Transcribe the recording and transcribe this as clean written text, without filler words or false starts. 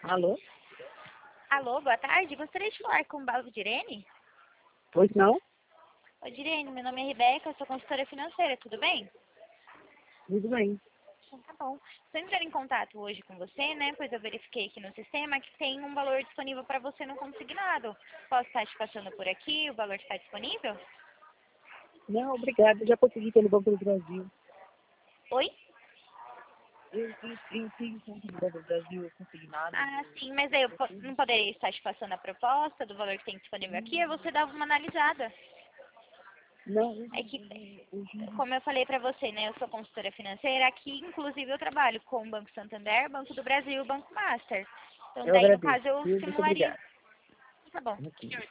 Alô? Alô, boa tarde. Gostaria de falar com o Valdirene? Pois não? Oi, Direne, meu nome é Rebeca, eu sou consultora financeira, tudo bem? Tudo bem. Então, tá bom. Estou entrando em contato hoje com você, né? Pois eu verifiquei aqui no sistema que tem um valor disponível para você no consignado. Posso estar te passando por aqui? O valor está disponível? Não, obrigado. Já consegui pelo Banco do Brasil. Oi? Eu fiz um do Banco do Brasil consignado. Ah, sim, mas aí eu não poderia estar te passando a proposta do valor que tem disponível aqui, e você dava uma analisada. Não, É que, como eu falei para você, né, eu sou consultora financeira, aqui inclusive eu trabalho com o Banco Santander, Banco do Brasil e o Banco Master. Então eu daí no agradeço. caso eu Muito simularia. obrigado. Tá bom. Ok.